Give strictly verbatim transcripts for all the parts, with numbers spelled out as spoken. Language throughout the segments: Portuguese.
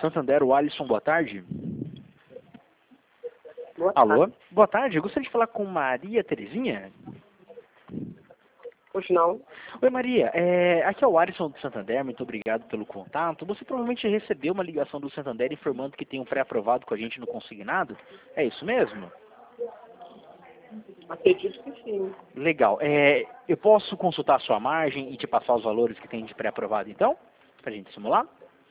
Santander, o Alisson, boa tarde. Boa Alô? tarde. Boa tarde, eu gostaria de falar com Maria Terezinha. Pois não. Oi, Maria. É, aqui é o Alisson do Santander, muito obrigado pelo contato. Você provavelmente recebeu uma ligação do Santander informando que tem um pré-aprovado com a gente no consignado? É isso mesmo? Acredito que sim. Legal. É, eu posso consultar a sua margem e te passar os valores que tem de pré-aprovado, então? Pra gente simular?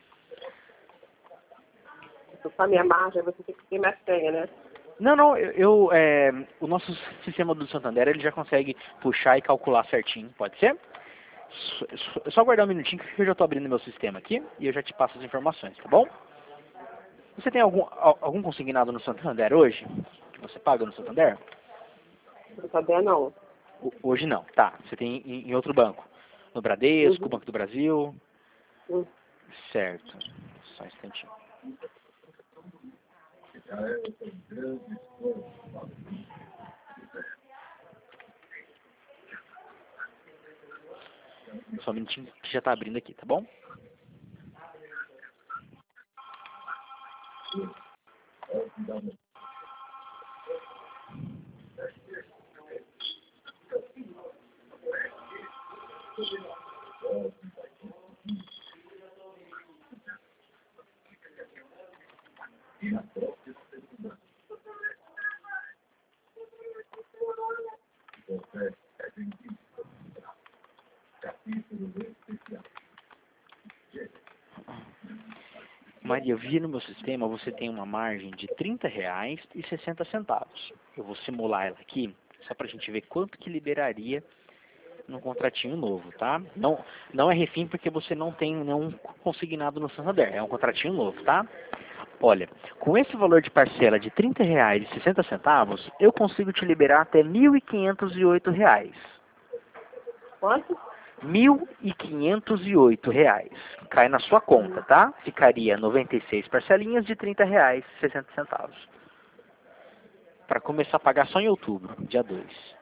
Se for a minha margem, você tem que ter mais senha, né? Não, não, eu, eu, é, o nosso sistema do Santander, ele já consegue puxar e calcular certinho, pode ser? Só, só aguardar um minutinho que eu já estou abrindo meu sistema aqui e eu já te passo as informações, tá bom? Você tem algum, algum consignado no Santander hoje? Que você paga no Santander? Santander não. Hoje não, tá. Você tem em, em outro banco? No Bradesco, Uhum. Banco do Brasil? Uhum. Certo. Só um instantinho. Só um minutinho que já está abrindo aqui, tá bom? Maria, eu vi no meu sistema, você tem uma margem de trinta reais e sessenta centavos. Eu vou simular ela aqui, só para a gente ver quanto que liberaria num contratinho novo, tá? Não, não é refim porque você não tem nenhum consignado no Santander, é um contratinho novo, tá? Olha, com esse valor de parcela de trinta reais e sessenta centavos, eu consigo te liberar até mil e quinhentos e oito reais. Quanto? mil e quinhentos e oito reais. Cai na sua conta, tá? Ficaria noventa e seis parcelinhas de trinta reais e sessenta centavos. Para começar a pagar só em outubro, dia dois.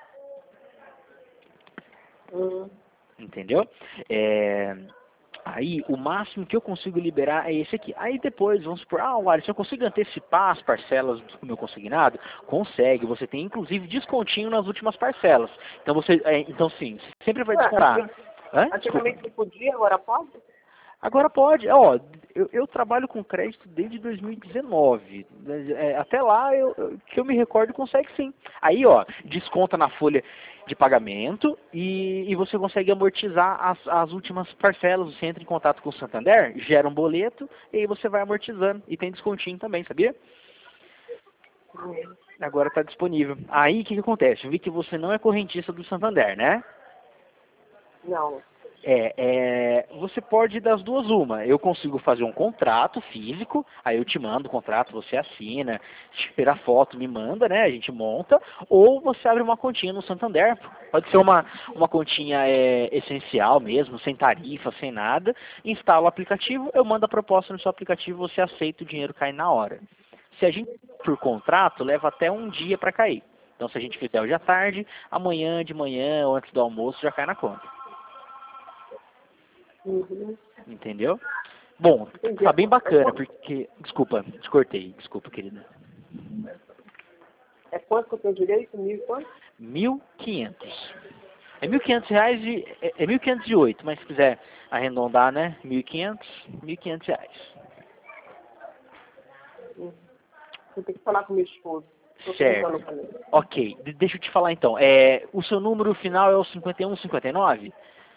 Uhum. Entendeu? É... Aí, o máximo que eu consigo liberar é esse aqui. Aí depois, vamos supor, ah, Alisson, eu consigo antecipar as parcelas do meu consignado? Consegue. Você tem, inclusive, descontinho nas últimas parcelas. Então, você, é, então sim, sempre vai Ué, descontar. antiga- Hã? Desculpa. antigamente não podia, agora pode? Agora pode, ó, eu, eu trabalho com crédito desde dois mil e dezenove, é, até lá eu, eu- que eu me recordo consegue sim. Aí ó, desconta na folha de pagamento e, e você consegue amortizar as, as últimas parcelas, você entra em contato com o Santander, gera um boleto e aí você vai amortizando e tem descontinho também, sabia? Uhum. Agora está disponível. Aí o que, que acontece? Eu vi que você não é correntista do Santander, né? Não. É, é, você pode ir das duas uma. Eu consigo fazer um contrato físico, aí eu te mando o contrato, você assina, tira a foto, me manda, né? A gente monta, ou você abre uma continha no Santander. Pode ser uma, uma continha é, essencial mesmo, sem tarifa, sem nada. Instala o aplicativo, eu mando a proposta no seu aplicativo, você aceita, o dinheiro cai na hora. Se a gente por contrato, leva até um dia para cair. Então se a gente fizer hoje à tarde, amanhã de manhã ou antes do almoço já cai na conta. Uhum. Entendeu? Bom, Entendi. tá bem bacana, É, porque... Desculpa, te cortei. Desculpa, querida. é quanto que eu tenho direito? Mil e quanto? Mil e quinhentos. É mil e quinhentos reais e... É, é mil e quinhentos e oito, mas se quiser arredondar, né? Mil e quinhentos, mil e quinhentos reais. Uhum. Eu tenho que falar com meu esposo. Estou perguntando Certo. para ele. Ok, de- deixa eu te falar então. É, o seu número final é o cinquenta e um, cinquenta e nove?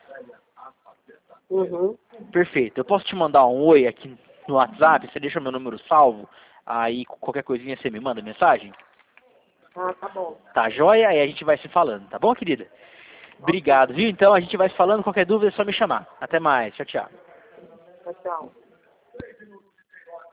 Uhum. Perfeito. Eu posso te mandar um oi aqui no WhatsApp? Você deixa meu número salvo? Aí qualquer coisinha você me manda mensagem? Ah, tá bom. Tá joia? Aí a gente vai se falando, tá bom, querida? Ok. Obrigado, viu? Então a gente vai se falando. Qualquer dúvida é só me chamar. Até mais. Tchau, tchau. Tchau, tchau.